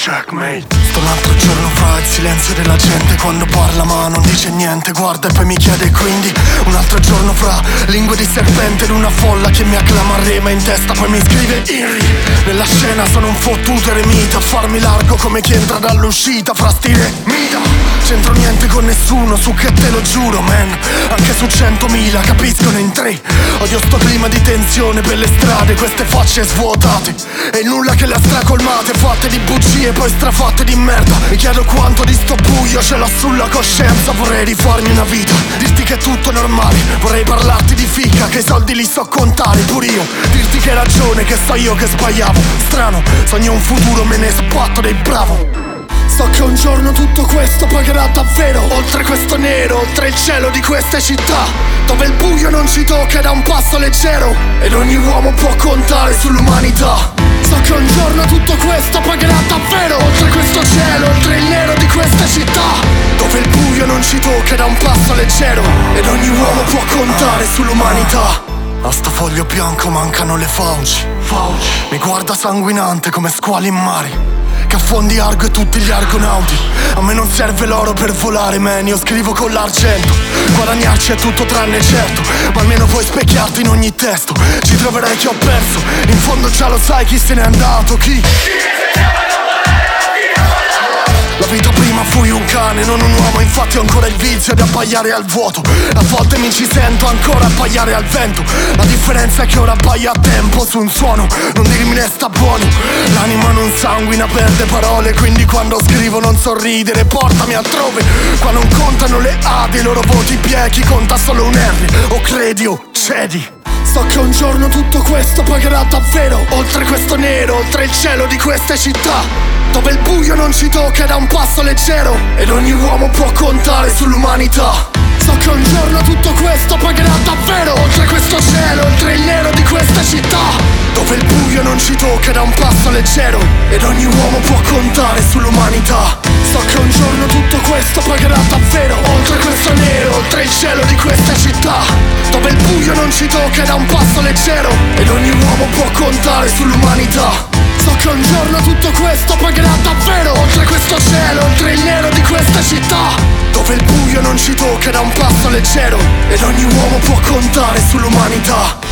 Checkmate. Sto un altro giorno fra il silenzio della gente quando parla ma non dice niente, guarda e poi mi chiede quindi. Un altro giorno fra lingue di serpente ed una folla che mi acclama rema in testa poi mi scrive Irri. Nella scena sono un fottuto eremita a farmi largo come chi entra dall'uscita fra stile Mida. C'entro niente con nessuno, su che te lo giuro man. Anche su 100.000 capiscono in tre. Odio sto clima di tensione per le strade, queste facce svuotate e nulla che le ha stracolmate, fatte di bugie poi strafatte di merda. Mi chiedo quanto di sto buio ce l'ho sulla coscienza. Vorrei rifarmi una vita, dirti che è tutto normale. Vorrei parlarti di fica, che i soldi li so contare pure io. Dirti che hai ragione, che so io che sbagliavo. Strano, sogno un futuro, me ne sbatto dei bravo. So che un giorno tutto questo pagherà davvero. Oltre questo nero, oltre il cielo di queste città, dove il buio non ci tocca da un passo leggero ed ogni uomo può contare sull'umanità. So che un giorno tutto questo pagherà davvero. Oltre questo cielo, oltre il nero di queste città, dove il buio non ci tocca da un passo leggero ed ogni uomo può contare sull'umanità. A sto foglio bianco mancano le fauci. Mi guarda sanguinante come squali in mare, che affondi Argo e tutti gli argonauti. A me non serve l'oro per volare man, io scrivo con l'argento. Guadagnarci è tutto tranne certo, ma almeno puoi specchiarti in ogni testo. Ci troverai che ho perso, in fondo già lo sai chi se n'è andato, chi? La vita prima fui un cane, non un uomo, infatti ho ancora il vizio di abbaiare al vuoto. A volte mi ci sento ancora abbaiare al vento. La differenza è che ora abbaio a tempo su un suono, non dirmi ne sta buono. L'anima non sanguina, perde parole, quindi quando scrivo non sorridere, portami altrove. Qua non contano le A dei loro voti biechi, conta solo un R, o credi o cedi. So che un giorno tutto questo pagherà davvero. Oltre questo nero, oltre il cielo di queste città, dove il buio non ci tocca da un passo leggero ed ogni uomo può contare sull'umanità. So che un giorno tutto questo pagherà davvero. Oltre questo cielo, oltre il nero di queste città, dove il buio non ci tocca da un passo leggero ed ogni uomo può contare sull'umanità. So che un giorno tutto questo pagherà davvero. Oltre questo nero, oltre il cielo di queste città, dove il buio non ci tocca da un passo leggero ed ogni uomo può contare sull'umanità. So che un giorno tutto questo pagherà davvero. Oltre questo cielo, oltre il nero di queste città, dove il buio non ci tocca da un passo leggero ed ogni uomo può contare sull'umanità.